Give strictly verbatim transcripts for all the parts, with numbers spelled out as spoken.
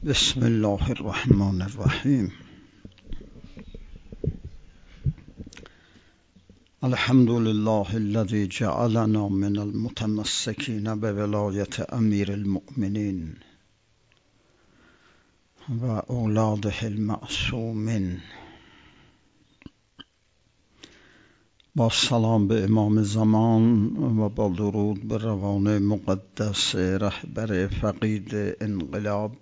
بسم الله الرحمن الرحیم. الحمد لله الذي جعلنا من المتمسكين بولایت امیر المؤمنین و اولاده المعصومین. با سلام به امام زمان و با درود به روان مقدس رهبر فقید انقلاب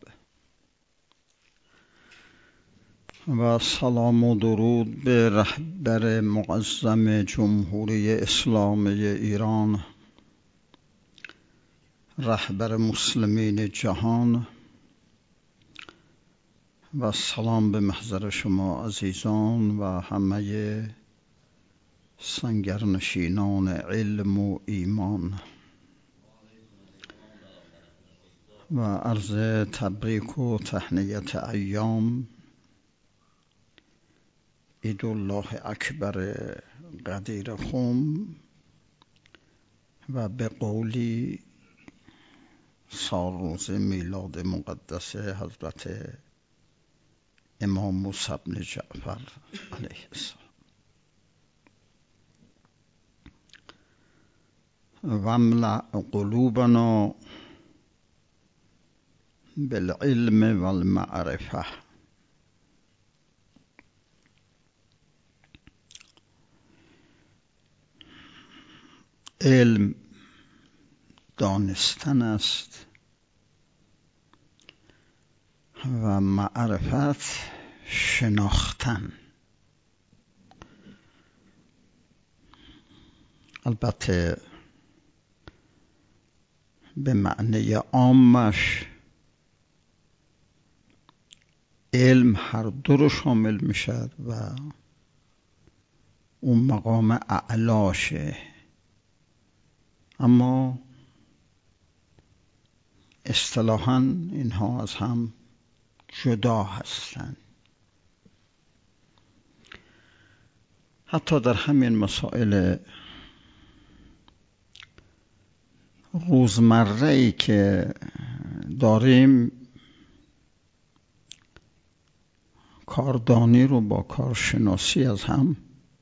و سلام و درود به رهبر معظم جمهوری اسلامی ایران، رهبر مسلمین جهان، و سلام به محضر شما عزیزان و همه سنگرنشینان علم و ایمان، و عرض تبریک و تهنیت ایام عید الله اکبر قدیر خم و به قولی سالروز میلاد مقدس حضرت امام موسی بن جعفر علیه السلام. واملأ قلوبنا بالعلم والمعرفه. علم دانستن است و معرفت شناختن. البته به معنی عامش علم هر دو رو شامل میشد و اون مقام اعلاشه، اما اصطلاحاً اینها از هم جدا هستند. حتی در همین مسائل روزمره‌ای که داریم کاردانی رو با کارشناسی از هم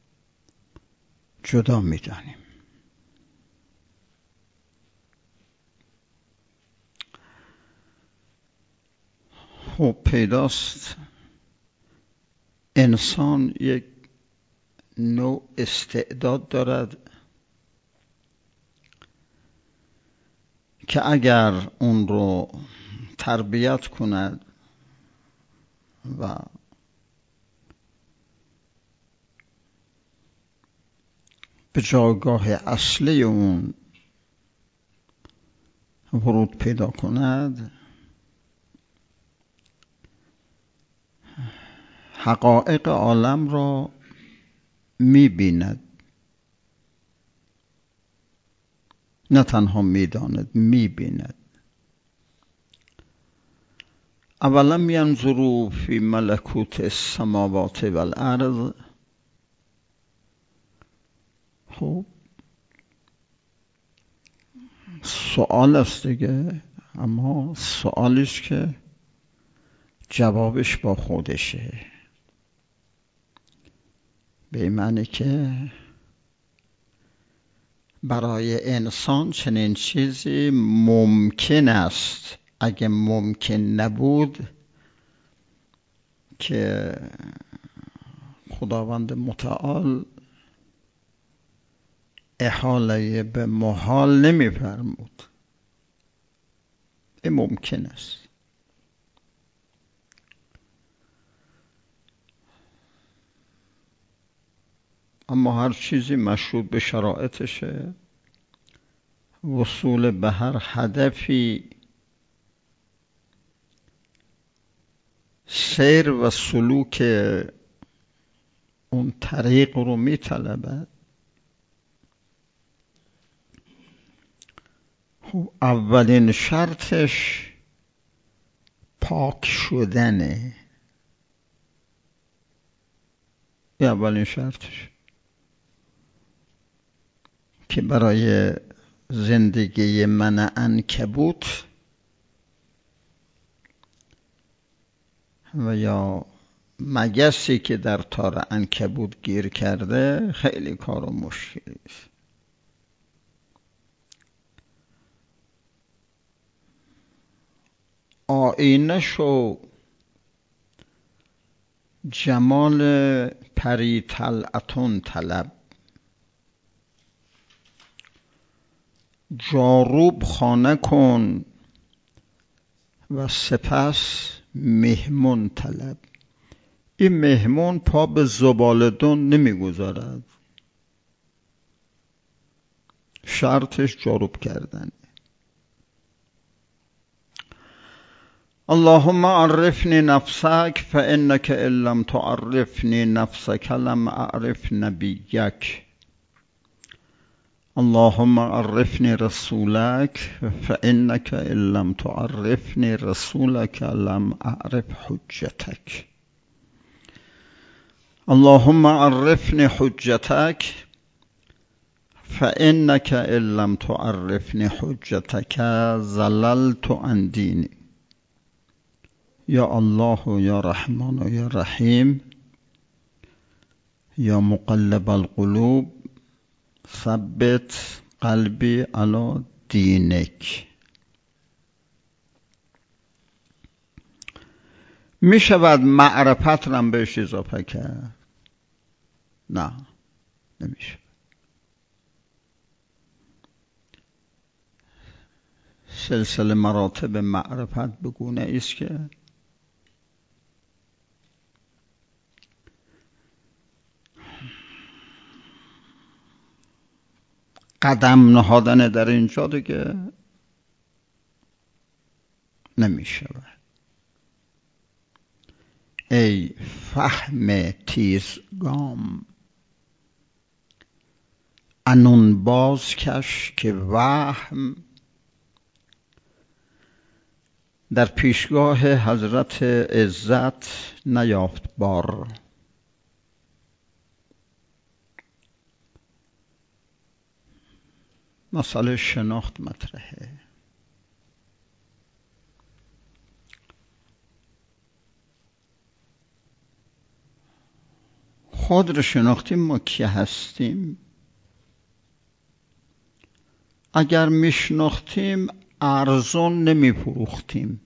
جدا می‌دانیم. خب پیداست انسان یک نوع استعداد دارد که اگر اون رو تربیت کند و به جایگاه اصلی اون ورود پیدا کند، حقایق عالم را می‌بیند، نه تنها می‌داند، می‌بیند. اولم ینظروا فی ملکوت السماوات والارض. خب سوال است دیگه، اما سوالی است که جوابش با خودشه، به این معنی که برای انسان چنین چیزی ممکن است. اگه ممکن نبود که خداوند متعال احاله به محال نمی فرمود. این ممکن است. اما هر چیزی مشروط به شرایطشه. وصول به هر هدفی سیر و سلوک اون طریق رو می طلبد. خب اولین شرطش پاک شدنه. این اولین شرطش که برای زندگی من عنکبوت و یا مگسی که در تار عنکبوت گیر کرده خیلی کار و مشکلی است. آینه شو جمال پری طلعتون طلب، جاروب خانه کن و سپس مهمون طلب. این مهمون پا به زبالدون نمیگذارد، شرطش جاروب کردن. اللهم عرفني نفسك فإنك إن لم تعرفني نفسك لم أعرف نبيك. اللهم عرفني رسولك فإنك إن لم تعرفني رسولك لم أعرف حجتك. اللهم عرفني حجتك فإنك إن لم تعرفني حجتك زللت عن ديني. یا الله یا رحمان یا رحیم یا مقلب القلوب ثبت قلبی علی دینک. می شود معرفت رم بهش اضافه کرد؟ نه، نمیشه. سلسله مراتب معرفت بگونه ایست که قدم نهادن در اینجا دیگه نمیشه. ای فهم تیزگام انون بازکش که وهم در پیشگاه حضرت عزت نیافت بار. مسئله شناخت مطرحه. خود رو شناختیم ما کی هستیم. اگر میشناختیم ارزان نمی فروختیم،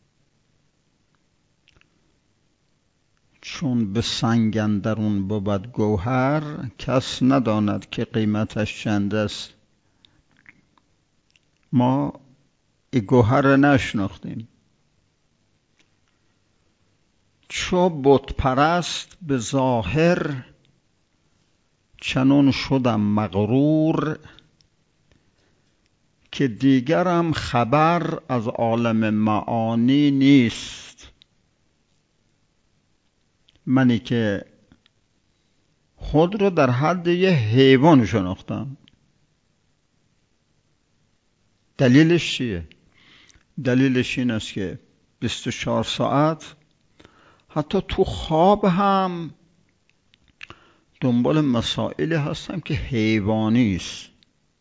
چون به سنگ اندرون بود گوهر کس نداند که قیمتش چند است. ما این گوهر رو نشناختیم. چو بت پرست به ظاهر چنون شدم مغرور، که دیگرم خبر از عالم معانی نیست. منی که خود رو در حد یه حیوان شناختم. دلیلش چیه؟ دلیلش این است که بیست و چهار ساعت حتی تو خواب هم دنبال مسائلی هستم که حیوانی است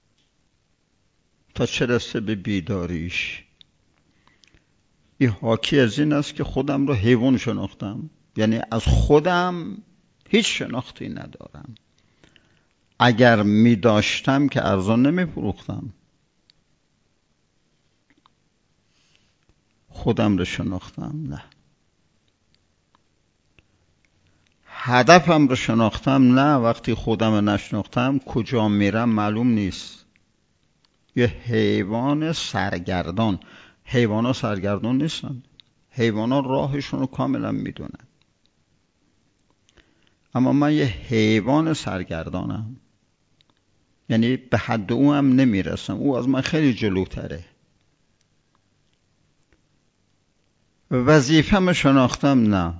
تا چه رسه به بیداریش. این حاکی از این است که خودم رو حیوان شناختم، یعنی از خودم هیچ شناختی ندارم. اگر می داشتم که ارزان نمی فروختم. خودم رو شناختم نه. هدفم رو شناختم نه. وقتی خودم رو نشناختم کجا میرم معلوم نیست. یه حیوان سرگردان. حیوان ها سرگردان نیستن. حیوان ها راهشون رو کاملا میدونن. اما من یه حیوان سرگردانم، یعنی به حد او هم نمیرسم. او از من خیلی جلوتره. وظیفه‌مو شناختم نه.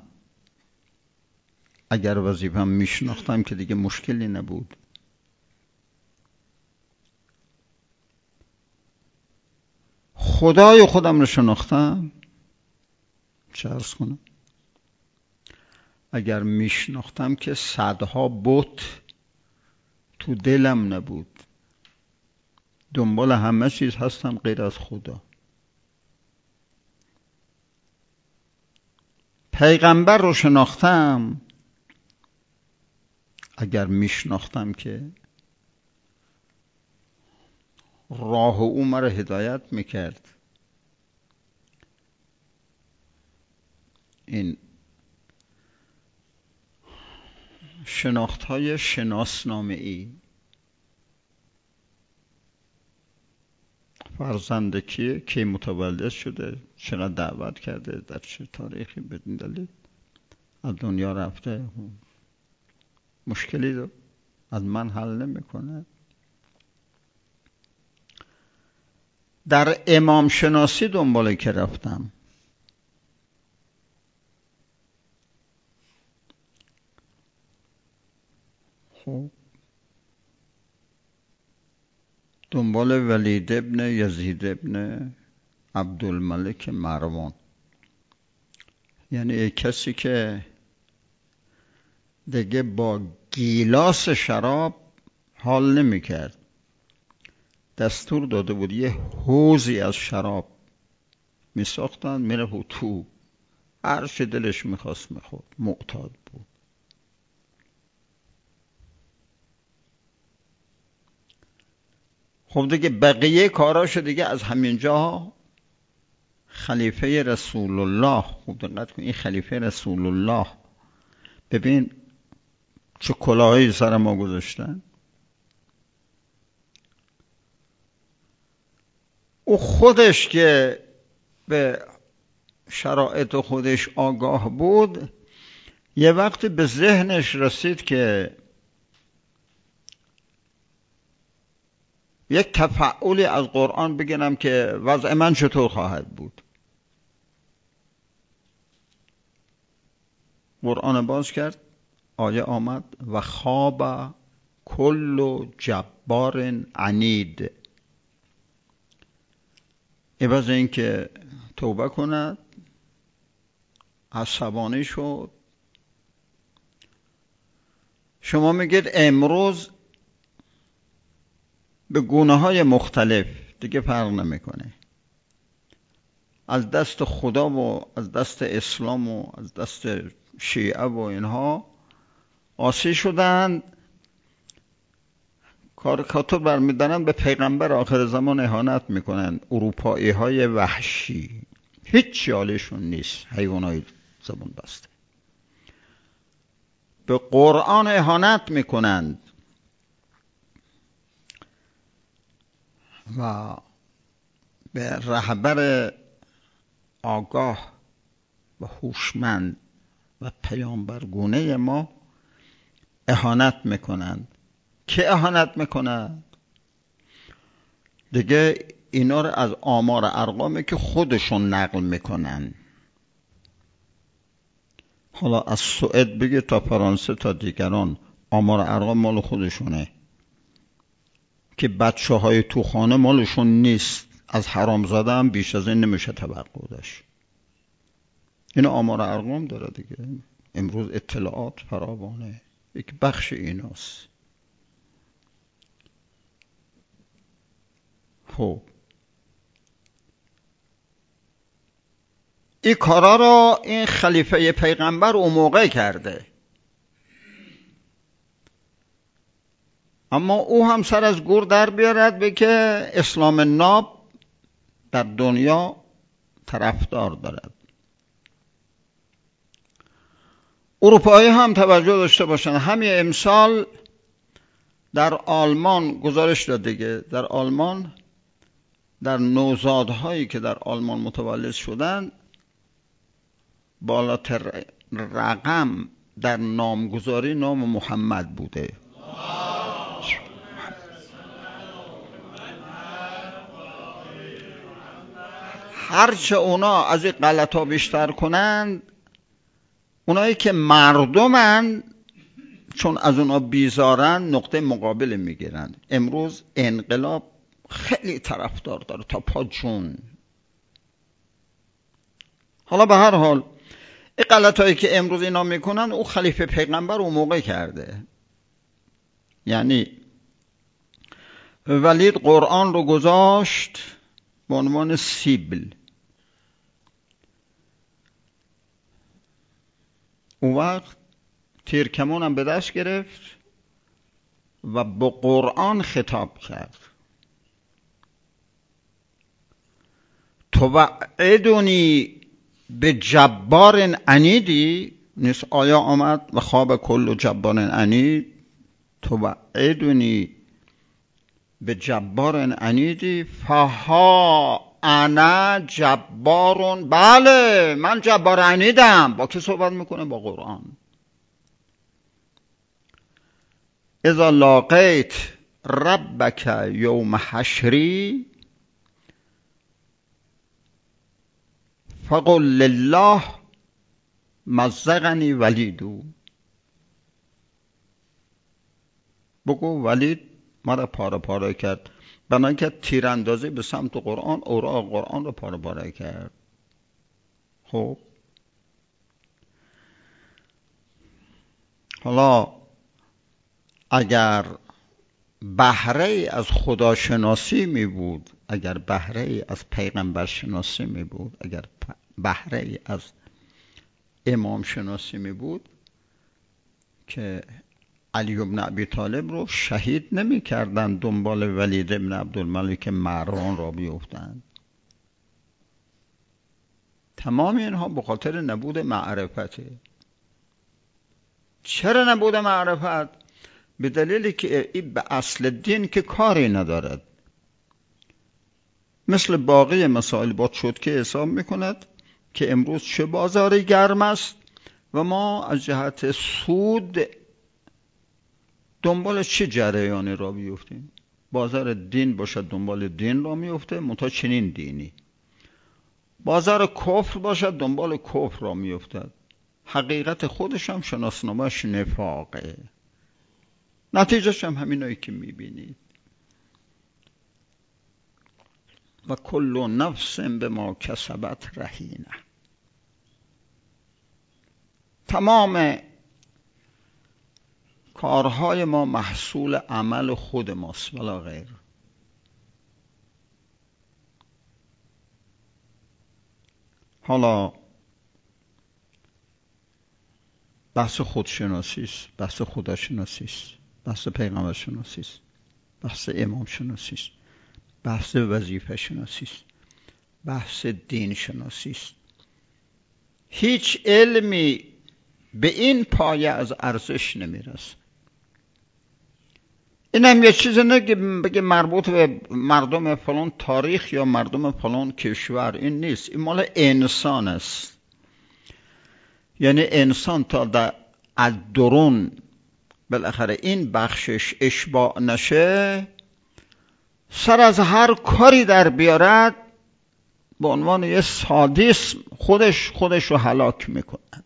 اگر وظیفه‌م میشناختم که دیگه مشکلی نبود. خدای خودم رو شناختم چه عرض کنم؟ اگر میشناختم که صدها بت تو دلم نبود. دنبال همه چیز هستم غیر از خدا. پیغمبر رو شناختم، اگر میشناختم که راه او مرا هدایت میکرد. این شناخت های شناسنامه ای، فرزند کیه، کی متولد شده، چقدر دعوت کرده، در چه تاریخی، بدون دلیل از دنیا رفته، مشکلی رو از من حل نمیکنه. در امام شناسی دنباله که رفتم، خب دنبال ولید ابن یزید ابن عبدالملک مروان، یعنی یک کسی که دیگه با گیلاس شراب حال نمی کرد، دستور داده بود یه حوضی از شراب می ساختن، می رفت تو هر چه دلش می خواست می خورد، معتاد بود. خب دیگه بقیه کاراش دیگه از همینجا خلیفه رسول الله، خوب دقت کن، این خلیفه رسول الله، ببین چه کلاهی سر ما گذاشتن. او خودش که به شرایط خودش آگاه بود، یه وقتی به ذهنش رسید که یک تفعولی از قرآن بگیرم که وضع من چطور خواهد بود. قرآن باز کرد، آیه آمد و خواب کل جبار عنید. عوض این که توبه کند، عصبانی شد. شما میگید امروز به گونه های مختلف، دیگه فرق نمیکنه، از دست خدا و از دست اسلام و از دست شیعه و اینها آسی شدند، کاریکاتور برمیدارن، به پیغمبر آخر زمان اهانت میکنن. اروپایی های وحشی، هیچ جالشون نیست، حیوان های زبان بسته، به قرآن اهانت میکنند و به رهبر آگاه و هوشمند و پیامبرگونه ما اهانت میکنند. که اهانت میکنند دیگه اینا رو از آمار ارقامی که خودشون نقل میکنن، حالا از سوئد بگیر تا فرانسه تا دیگران، آمار ارقام مال خودشونه که بچه های تو خانه مالشون نیست. از حرامزاده هم بیش از این نمیشه توقع داشت. این آمار ارقام داره دیگه. امروز اطلاعات فراوانه، یک بخش ایناست. خب این کارا را این خلیفه پیغمبر اون موقع کرده، اما او هم سر از گور در بیارد به که اسلام ناب در دنیا طرفدار دارد. اروپایی هم توجه داشته باشن. همین امسال در آلمان گزارش داد دیگه، در آلمان در نوزادهایی که در آلمان متولد شدن، بالاتر رقم در نامگذاری نام محمد بوده. هرچه اونا از این غلطا بیشتر کنند، اونایی که مردمن چون از اونا بیزارن نقطه مقابل میگیرن. امروز انقلاب خیلی طرفدار داره تا پا جون. حالا به هر حال این غلطایی که امروز اینا میکنن او خلیفه پیغمبر اون موقع کرده. یعنی ولید قرآن رو گذاشت به عنوان سیبل، اون وقت تیرکمونم به دست گرفت و با قرآن خطاب کرد. توعدونی به جبار عنیدی، نیست آیا آمد و خواب کل جبار عنید؟ توعدونی به جبار عنیدی فها انا جبارون، بله من جبار عنیدم. با کی صحبت میکنه؟ با قرآن. اذا لاقیت ربک یوم حشری فقل لله مزقنی ولیدو، بگو ولید مرا پاره پاره کرد، بنابراین که تیراندازی به سمت قرآن اوراق قرآن رو پاره پاره کرد. خب حالا اگر بهره از خداشناسی می بود، اگر بهره از پیغمبر شناسی می بود، اگر بهره از امام شناسی می بود، که علی بن ابی طالب رو شهید نمی کردن دنبال ولید بن عبدالملک مروان را بیفتند. تمام اینها به خاطر نبود معرفته. چرا نبود معرفت؟ به دلیلی که این به اصل دین که کاری ندارد. مثل باقی مسائل با چوتکه حساب میکند که امروز چه بازاری گرم است و ما از جهت سود دنبال چه جریانی را بیفتیم. بازار دین باشد دنبال دین را میفته، منتها چنین دینی. بازار کفر باشد دنبال کفر را میفتد. حقیقت خودش هم شناسنامه‌اش نفاقه. نتیجهش هم همینایی که میبینید. و کل نفس به ما کسبت رهینه. تمام کارهای ما محصول عمل خود ماست ولا غیر. حالا بحث خودشناسی است، بحث خداشناسی است، بحث پیغمبر شناسی است، بحث امام شناسی است، بحث وظیفه شناسی است، بحث دین شناسی است. هیچ علمی به این پایه از ارزش نمیرسه. این هم یه چیز نه که بگه مربوط به مردم فلان تاریخ یا مردم فلان کشور، این نیست. این مال انسان است. یعنی انسان تا در درون بالاخره این بخشش اشباع نشه، سر از هر کاری در بیارد به عنوان یه سادیسم خودش خودش رو هلاک میکنه.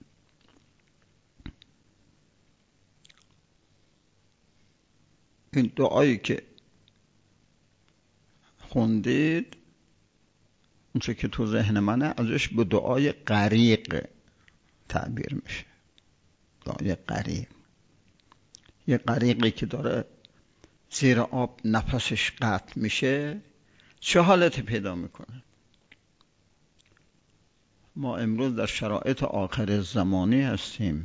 این دعایی که خوندید، اونچه که تو ذهن منه، ازش به دعای غریق تعبیر میشه. دعای غریق، یه غریقی که داره زیر آب نفسش قطع میشه چه حالتی پیدا میکنه. ما امروز در شرایط آخر زمانی هستیم.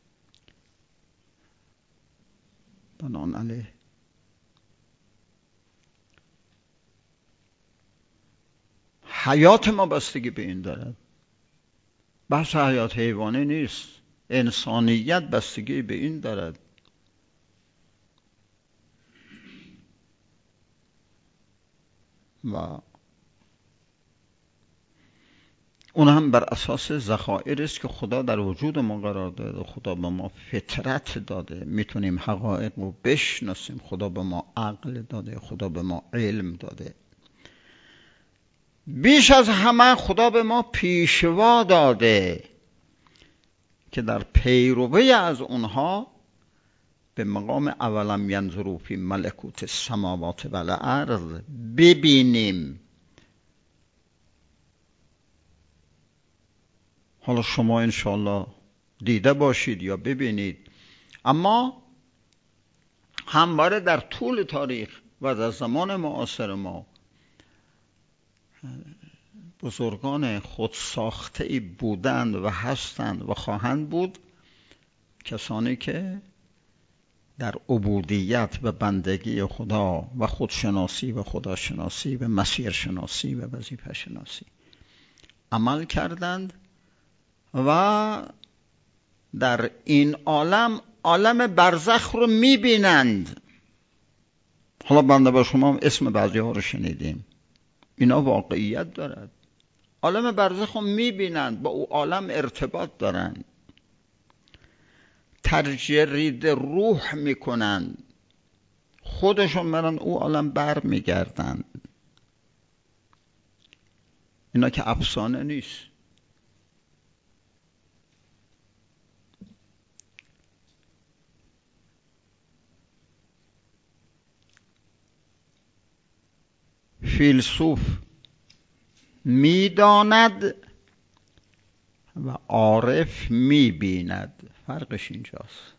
بنان علیه حیات ما بستگی به این دارد. بحث حیات حیوانی نیست. انسانیت بستگی به این دارد. و اون هم بر اساس ذخایر است که خدا در وجود ما قرار داده. خدا به ما فطرت داده، میتونیم حقایق رو بشناسیم. خدا به ما عقل داده، خدا به ما علم داده. بیش از همه خدا به ما پیشوا داده که در پیروی از اونها به مقام اولم ینظروا فی ملکوت السماوات و الارض ببینیم. حالا شما انشاءالله دیده باشید یا ببینید، اما همواره در طول تاریخ و در زمان معاصر ما بزرگان خود ساخته بودند و هستند و خواهند بود کسانی که در عبودیت و بندگی خدا و خودشناسی و خداشناسی و مسیرشناسی و وظیفه شناسی عمل کردند و در این عالم عالم برزخ رو میبینند. حالا بنده با شما اسم بعضی ها رو شنیدیم، اینا واقعیت دارد. عالم برزخ رو میبینند، با او عالم ارتباط دارند، تجرید روح میکنند، خودشون برن او عالم بر میگردند. اینا که افسانه نیست. فیلسوف میداند و عارف میبیند، فرقش اینجاست.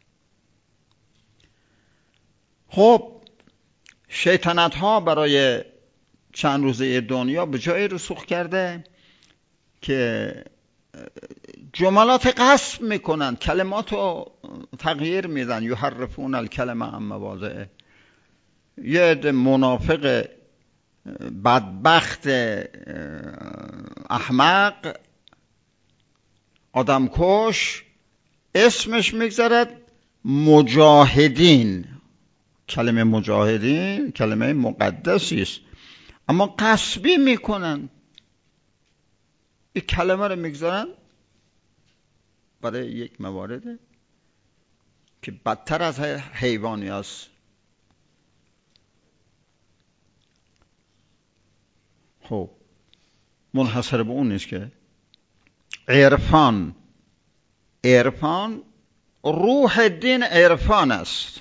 خب شیطنت ها برای چند روزه دنیا به جای رسوخ کرده که جملات قصب میکنن، کلمات رو تغییر میدن، یحرفون الکلمه عن مواضعه. یه عده منافق بدبخت احمق آدمکش اسمش میگذارد مجاهدین. کلمه مجاهدین کلمه مقدسی است، اما قصبی میکنن، این کلمه رو میگذارن برای یک موارده که بدتر از حیوانی است. خب منحصر به اون نیست که عرفان عرفان روح دین عرفان است،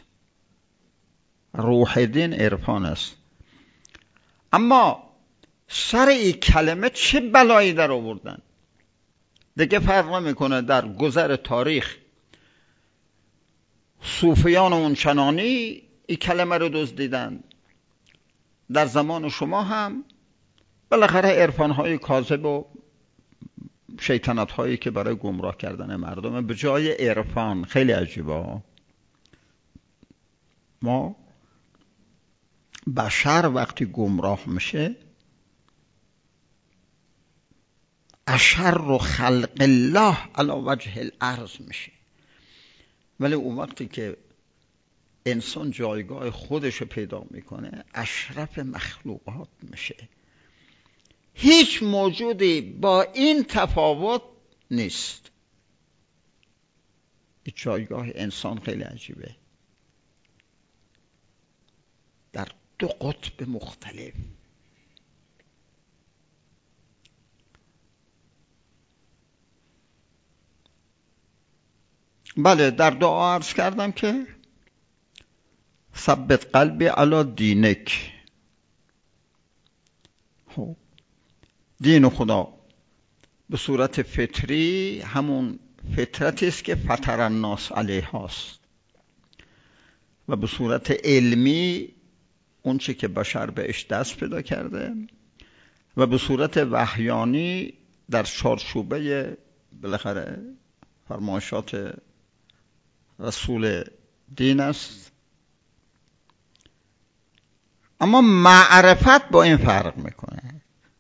روح دین عرفان است. اما سر این کلمه چه بلایی در آوردن دیگه فرق نمیکنه. در گذر تاریخ صوفیان اون چنانی این کلمه رو دزدیدن، در زمان شما هم بالاخره عرفان‌های کاذب و شیطنت‌هایی که برای گمراه کردن مردم به جای عرفان. خیلی عجیبه. ما بشر وقتی گمراه میشه اشر خلق الله علی وجه الارض میشه، ولی اون وقتی که انسان جایگاه خودش رو پیدا میکنه اشرف مخلوقات میشه. هیچ موجودی با این تفاوت نیست. این جایگاه انسان خیلی عجیبه، در دو قطب مختلف. بله در دعا عرض کردم که ثبت قلبی علی دینک. خب دین خدا به صورت فطری همون فطرتی است که فطر الناس علیها است، و به صورت علمی اون چه که بشر بهش دست پیدا کرده، و به صورت وحیانی در چارچوبه بالاخره فرمایشات رسول دین است. اما معرفت با این فرق میکنه.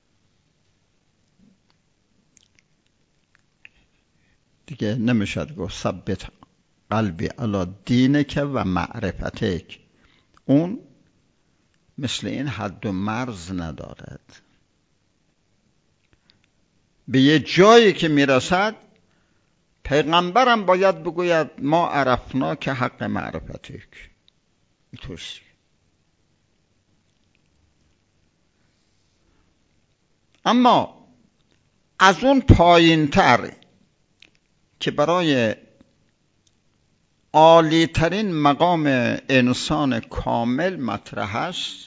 دیگه نمیشد گفت ثبت قلبی علی دینک و معرفتک. اون مثل این حد و مرز ندارد. به یه جایی که میرسد پیغمبرم باید بگوید ما عرفنا که حق معرفتک. اینطورسی. اما از اون پایین تر که برای عالی ترین مقام انسان کامل مطرح است،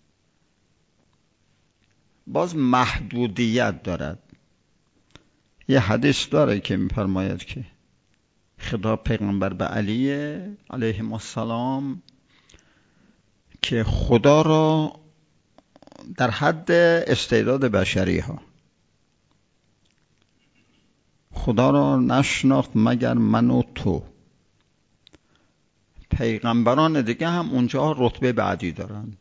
باز محدودیت دارد. یه حدیث داره که می‌فرماید که خطاب پیغمبر به علی علیه السلام که خدا را در حد استعداد بشری ها، خدا را نشناخت مگر من و تو. پیغمبران دیگه هم اونجا رتبه بعدی دارن.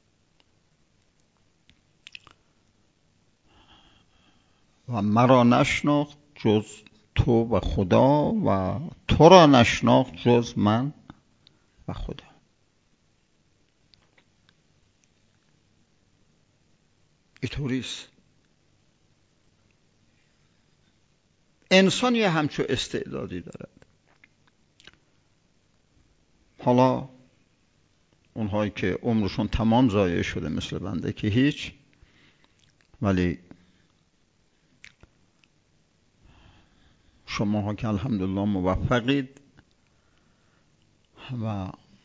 و مرا نشناخت جز تو و خدا و تو را نشناخت جز من و خدا. اینطوریست. انسان یه همچو استعدادی دارد. حالا اونهایی که عمرشون تمام ضایع شده مثل بنده که هیچ، ولی شماها که الحمدلله موفقید و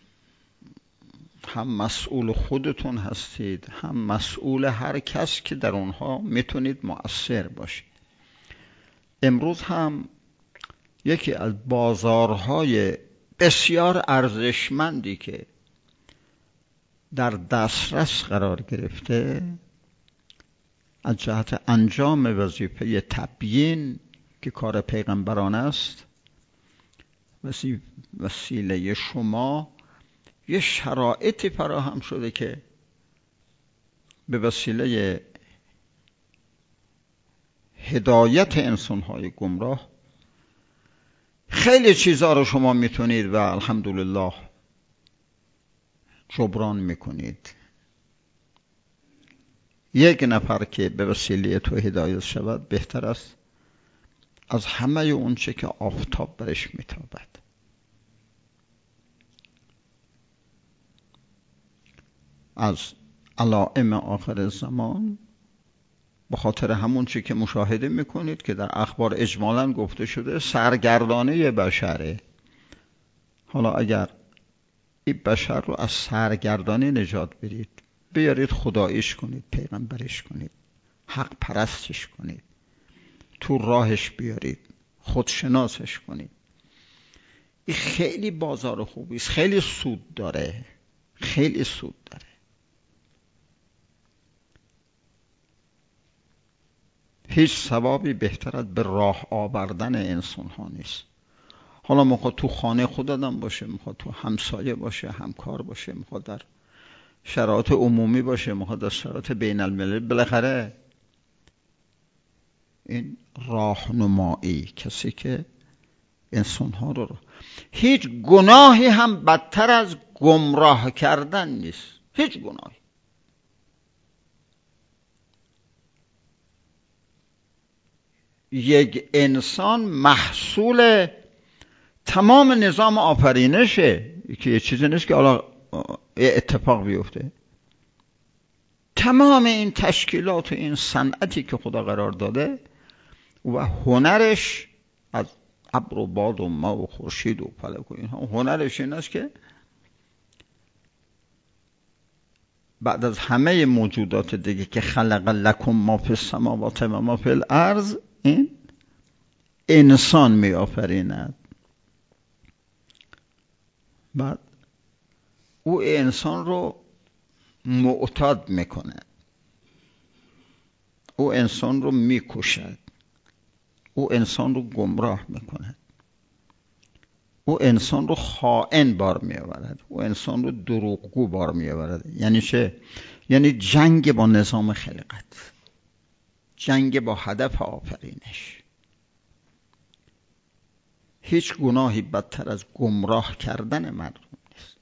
هم مسئول خودتون هستید، هم مسئول هر کس که در اونها میتونید مؤثر باشید. امروز هم یکی از بازارهای بسیار ارزشمندی که در دسترس قرار گرفته از جهت انجام وظیفه تبیین که کار پیغمبران است، وسیله شما یه شرایطی فراهم شده که به وسیله هدایت انسان‌های گمراه خیلی چیزا رو شما میتونید و الحمدلله جبران میکنید. یک نفر که به وسیله تو هدایت شود بهتر است از همه اون چه که آفتاب برش میتابد. از علائم آخر زمان به خاطر همون چی که مشاهده میکنید که در اخبار اجمالاً گفته شده سرگردانه بشره. حالا اگر این بشر رو از سرگردانی نجات بدید، بیارید خداییش کنید، پیغمبرش کنید، حق پرستش کنید، تو راهش بیارید، خودشناسش کنید، این خیلی بازار خوبی است، خیلی سود داره، خیلی سود داره. هیچ ثوابی بهتر از به راه آوردن انسان ها نیست. حالا میخواد تو خانه خود آدم باشه، میخواد تو همسایه باشه، همکار باشه، میخواد در شرایط عمومی باشه، میخواد در شرایط بین الملل، بالاخره این راهنمایی، کسی که انسان ها رو هیچ گناهی هم بدتر از گمراه کردن نیست. هیچ گناهی. یک انسان محصول تمام نظام آفرینشه، که یه چیزی نیست که حالا اتفاق بیفته. تمام این تشکیلات و این صنعتی که خدا قرار داده و هنرش از ابر و باد و ما و خورشید و فلک و اینها، هنرش این است که بعد از همه موجودات دیگه که خلق لکم ما فی السماوات و ما فی الارض، این انسان می آفریند. بعد او انسان رو معتاد میکنه، او انسان رو میکشد، او انسان رو گمراه میکنه، او انسان رو خائن بار میآورد، او انسان رو دروغگو بار میآورد. یعنی چه؟ یعنی جنگ با نظام خلقت، جنگ با هدف آفرینش. هیچ گناهی بدتر از گمراه کردن مردم نیست.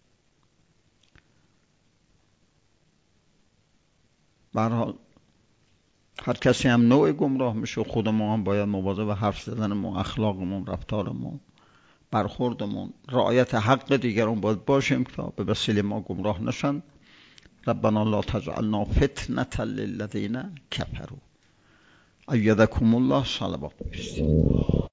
به هر حال هر کسی هم نوع گمراه میشه. خود ما هم باید مواظب حرف زدنمون، اخلاقمون، رفتارمون، برخوردمون، رعایت حق دیگران باید باشیم تا به وسیله ما گمراه نشن. ربنا لا تجعلنا فتنة للذین کفروا. ایدکم الله. صلوات بفرستید.